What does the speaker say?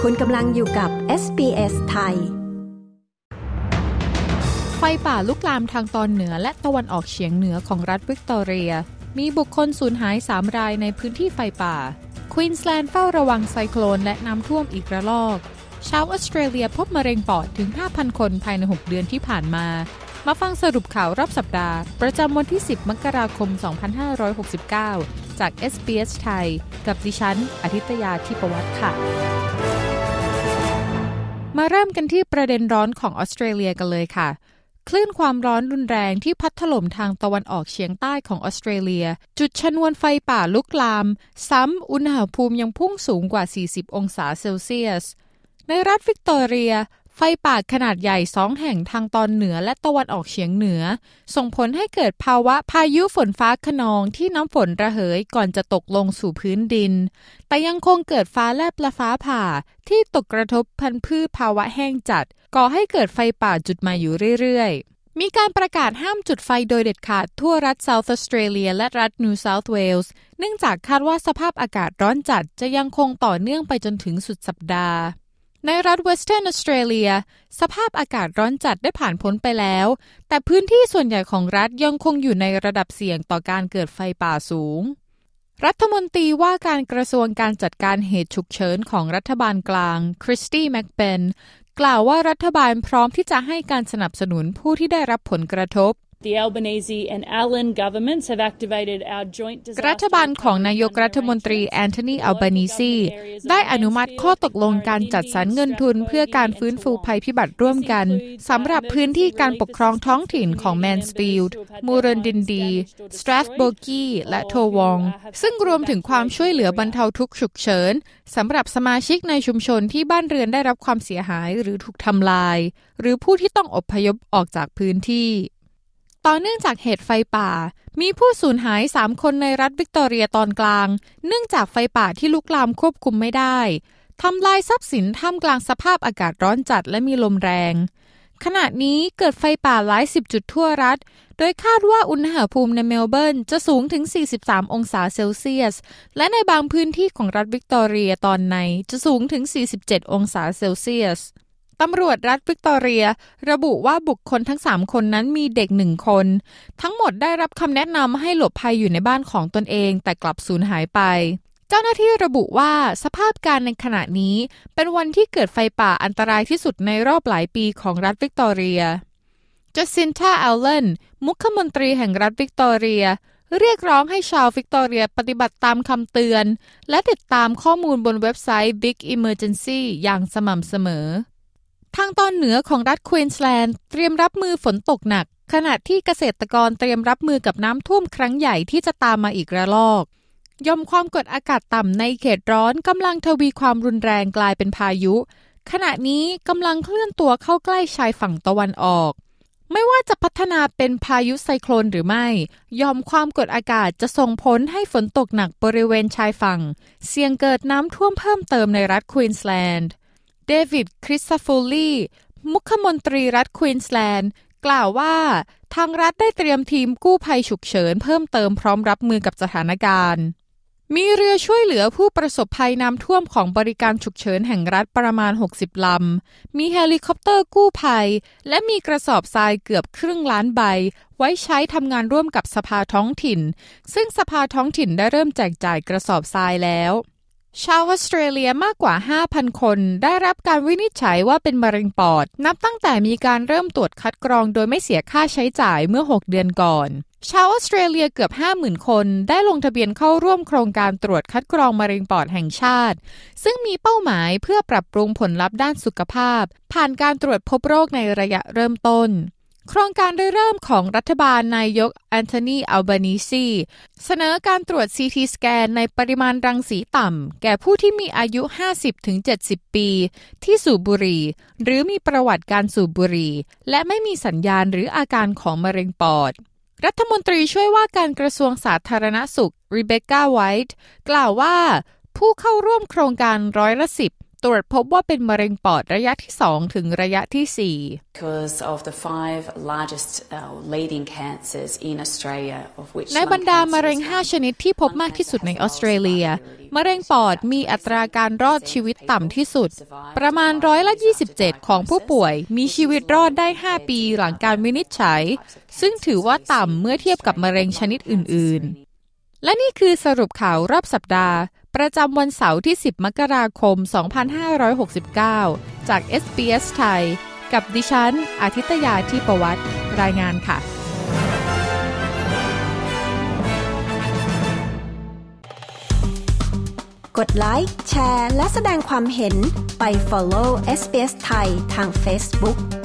คุณกำลังอยู่กับ SBS ไทยไฟป่าลุกลามทางตอนเหนือและตะวันออกเฉียงเหนือของรัฐวิกตอเรียมีบุคคลสูญหาย3รายในพื้นที่ไฟป่าควีนสแลนด์เฝ้าระวังไซโคลนและน้ำท่วมอีกระลอกชาวออสเตรเลียพบมะเร็งปอดถึง 5,000 คนภายใน6เดือนที่ผ่านมาฟังสรุปข่าวรอบสัปดาห์ประจำวันที่10มกราคม2569จาก SBS ไทยกับดิฉันอาทิตยาธิปวัฒน์ค่ะมาเริ่มกันที่ประเด็นร้อนของออสเตรเลียกันเลยค่ะคลื่นความร้อนรุนแรงที่พัดถล่มทางตะวันออกเฉียงใต้ของออสเตรเลียจุดชนวนไฟป่าลุกลามซ้ำอุณหภูมิยังพุ่งสูงกว่า40องศาเซลเซียสในรัฐวิกตอเรียไฟป่าขนาดใหญ่2แห่งทางตอนเหนือและตะวันออกเฉียงเหนือส่งผลให้เกิดภาวะพายุฝนฟ้าคะนองที่น้ำฝนระเหยก่อนจะตกลงสู่พื้นดินแต่ยังคงเกิดฟ้าแลบและฟ้าผ่าที่ตกกระทบพันธุ์พืชภาวะแห้งจัดก่อให้เกิดไฟป่าจุดมาอยู่เรื่อยๆมีการประกาศห้ามจุดไฟโดยเด็ดขาดทั่วรัฐ South Australia และรัฐ New South Wales เนื่องจากคาดว่าสภาพอากาศร้อนจัดจะยังคงต่อเนื่องไปจนถึงสุดสัปดาห์ในรัฐ Western Australia สภาพอากาศร้อนจัดได้ผ่านพ้นไปแล้วแต่พื้นที่ส่วนใหญ่ของรัฐยังคงอยู่ในระดับเสี่ยงต่อการเกิดไฟป่าสูงรัฐมนตรีว่าการกระทรวงการจัดการเหตุฉุกเฉินของรัฐบาลกลางคริสตี้แม็กเบนกล่าวว่ารัฐบาลพร้อมที่จะให้การสนับสนุนผู้ที่ได้รับผลกระทบ The Albanese and Allan governments have activated our joint disaster รัฐบาลของนายกรัฐมนตรีแอนโทนี อัลบานีซีได้อนุมัติข้อตกลงการจัดสรรเงินทุนเพื่อการฟื้นฟูภัยพิบัติร่วมกันสำหรับพื้นที่การปกครองท้องถิ่นของแมนสฟิลด์มูรันดินดีสแตรธโบกีและโทวองซึ่งรวมถึงความช่วยเหลือบรรเทาทุกข์ฉุกเฉินสำหรับสมาชิกในชุมชนที่บ้านเรือนได้รับความเสียหายหรือถูกทำลายหรือผู้ที่ต้องอพยพออกจากพื้นที่ต่อเนื่องจากเหตุไฟป่ามีผู้สูญหาย3คนในรัฐวิกตอเรียตอนกลางเนื่องจากไฟป่าที่ลุกลามควบคุมไม่ได้ทำลายทรัพย์สินท่ามกลางสภาพอากาศร้อนจัดและมีลมแรงขณะนี้เกิดไฟป่าหลาย10จุดทั่วรัฐโดยคาดว่าอุณหภูมิในเมลเบิร์นจะสูงถึง43องศาเซลเซียสและในบางพื้นที่ของรัฐวิกตอเรียตอนในจะสูงถึง47องศาเซลเซียสตำรวจรัฐวิกตอเรียระบุว่าบุคคลทั้ง3คนนั้นมีเด็ก1คนทั้งหมดได้รับคำแนะนำให้หลบภัยอยู่ในบ้านของตนเองแต่กลับสูญหายไปเจ้าหน้าที่ระบุว่าสภาพการในขณะนี้เป็นวันที่เกิดไฟป่าอันตรายที่สุดในรอบหลายปีของรัฐวิกตอเรียจัสซินธา อัลเลนมุขมนตรีแห่งรัฐวิกตอเรียเรียกร้องให้ชาววิกตอเรียปฏิบัติตามคำเตือนและติดตามข้อมูลบนเว็บไซต์ Big Emergency อย่างสม่ำเสมอทางตอนเหนือของรัฐควีนสแลนด์เตรียมรับมือฝนตกหนักขณะที่เกษตรกรเตรียมรับมือกับน้ำท่วมครั้งใหญ่ที่จะตามมาอีกระลอกหย่อมความกดอากาศต่ำในเขตร้อนกำลังทวีความรุนแรงกลายเป็นพายุขณะนี้กำลังเคลื่อนตัวเข้าใกล้ชายฝั่งตะวันออกไม่ว่าจะพัฒนาเป็นพายุไซโคลนหรือไม่หย่อมความกดอากาศจะส่งผลให้ฝนตกหนักบริเวณชายฝั่งเสี่ยงเกิดน้ำท่วมเพิ่มเติมในรัฐควีนสแลนด์เดวิด คริสซาฟูลีมุขมนตรีรัฐควีนสแลนด์กล่าวว่าทางรัฐได้เตรียมทีมกู้ภัยฉุกเฉินเพิ่มเติมพร้อมรับมือกับสถานการณ์มีเรือช่วยเหลือผู้ประสบภัยน้ำท่วมของบริการฉุกเฉินแห่งรัฐประมาณ60ลำมีเฮลิคอปเตอร์กู้ภัยและมีกระสอบทรายเกือบครึ่งล้านใบไว้ใช้ทำงานร่วมกับสภาท้องถิ่นซึ่งสภาท้องถิ่นได้เริ่มแจกจ่ายกระสอบทรายแล้วชาวออสเตรเลียมากกว่า 5,000 คนได้รับการวินิจฉัยว่าเป็นมะเร็งปอดนับตั้งแต่มีการเริ่มตรวจคัดกรองโดยไม่เสียค่าใช้จ่ายเมื่อ6เดือนก่อนชาวออสเตรเลียเกือบ 50,000 คนได้ลงทะเบียนเข้าร่วมโครงการตรวจคัดกรองมะเร็งปอดแห่งชาติซึ่งมีเป้าหมายเพื่อปรับปรุงผลลัพธ์ด้านสุขภาพผ่านการตรวจพบโรคในระยะเริ่มต้นโครงการเริ่มของรัฐบาลนายกแอนโทนี อัลบานีซีเสนอการตรวจ CT สแกนในปริมาณรังสีต่ำแก่ผู้ที่มีอายุ 50-70 ปีที่สูบบุหรี่หรือมีประวัติการสูบบุหรี่และไม่มีสัญญาณหรืออาการของมะเร็งปอดรัฐมนตรีช่วยว่าการกระทรวงสาธารณสุขรีเบคก้า ไวท์กล่าวว่าผู้เข้าร่วมโครงการ10%ตตรวจพบว่าเป็นมะเร็งปอดระยะที่2ถึงระยะที่4 Because of the 5 largest leading cancers in Australia of which ในบรรดามะเร็ง5ชนิดที่พบมากที่สุดในออสเตรเลียมะเร็งปอดมีอัตราการรอดชีวิตต่ำที่สุดประมาณ27%ของผู้ป่วยมีชีวิตรอดได้5ปีหลังการวินิจฉัยซึ่งถือว่าต่ำเมื่อเทียบกับมะเร็งชนิดอื่นๆและนี่คือสรุปข่าวรอบสัปดาห์ประจำวันเสาร์ที่10มกราคม2569จาก SBS ไทยกับดิฉันอาทิตยาทิพวัฒน์รายงานค่ะกดไลค์แชร์และแสดงความเห็นไป follow SBS ไทยทาง Facebook